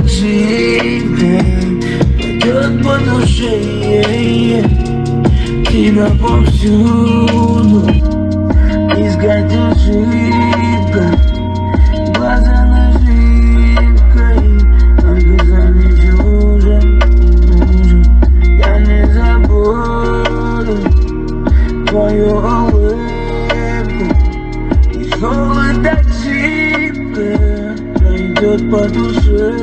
так сильно пойдет по душе. Тебя повсюду искать ошибка, глаза наживкой, оказались чужим. Я не забуду твою улыбку, и холод так зыбко пройдет по душе.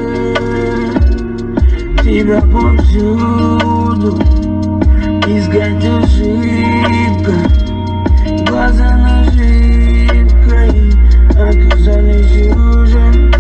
Тебя повсюду искать ошибка, глаза наживкой, оказались уже.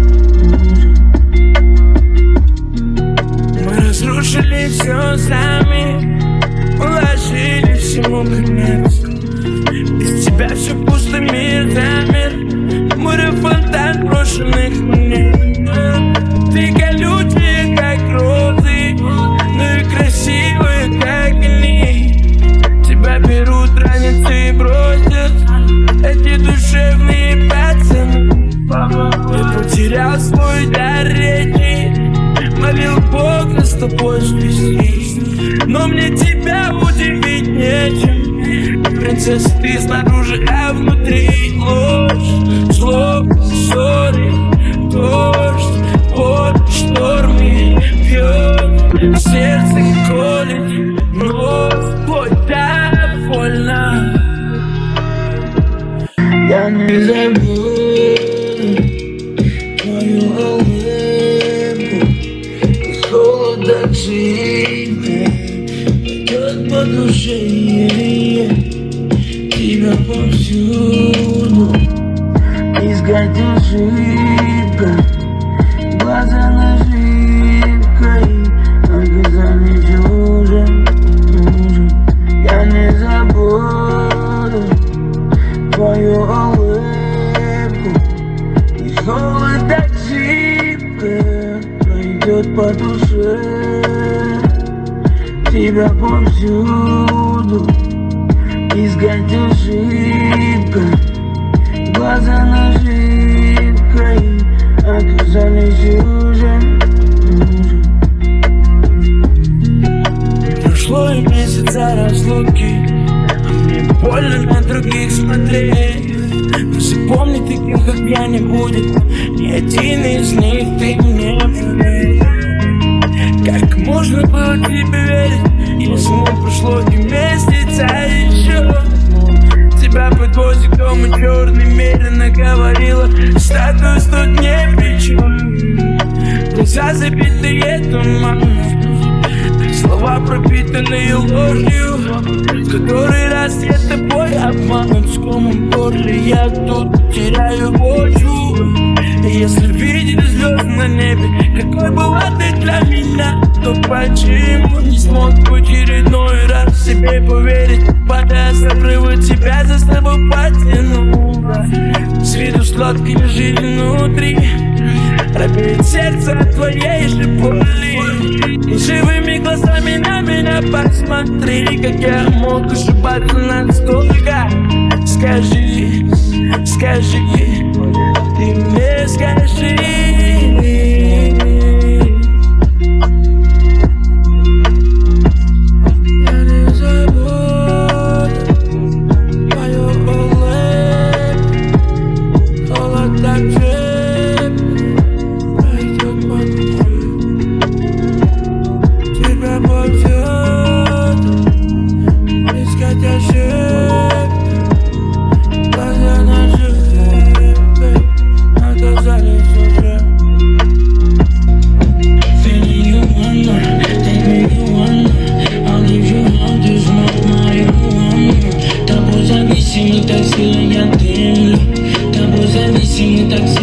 Мы разрушили все сами, уложили всему конец. Без тебя все пусто, мир замер, море фонтан брошенных монет. Ты колючая, как розы, ну и красивая, как они. Тебя берут, ранят и бросят эти душевные пацаны. Я потерял свой дар речи, молил Бога с тобой свести, но мне тебя удивить нечем. Принцесса, ты снаружи, а внутри ложь, зло, ссоры, дождь, под штормы бьет, сердце колет, вновь бой так больно. Я не забуду твою улыбку, и холод так сильно пойдет по душе. Тебя повсюду искать ошибка, глаза наживкой, оказались чужим. Я не забуду твою улыбку, и холод так зыбко пройдет по душе. Тебя повсюду искать ошибка, глаза наживкой, оказались уже. Прошло и месяца разлуки, а мне больно на других смотреть. Но запомни, таким как я не будет, ни один из них ты мне поверь. Как можно было тебе верить, если не прошло и месяца еще? Тебя подвозит к дому черный, медленно говорила, статус тут не при чем. Глаза забитые туманом, слова пропитанные ложью, который раз я тобой обманут с комом в горле, я тут теряю почву. И если видели звезды на небе, какой была ты для меня, то почему не смог в очередной раз себе поверить? Падая с обрыва, тебя за собой потянуло. С виду сладкой жизни внутри робеет сердце от твоей же боли. И живыми глазами на меня посмотри, как я мог ошибаться настолько. Скажи, скажи, ты мне скажи. Так сильно я ты, тобой зависимый, так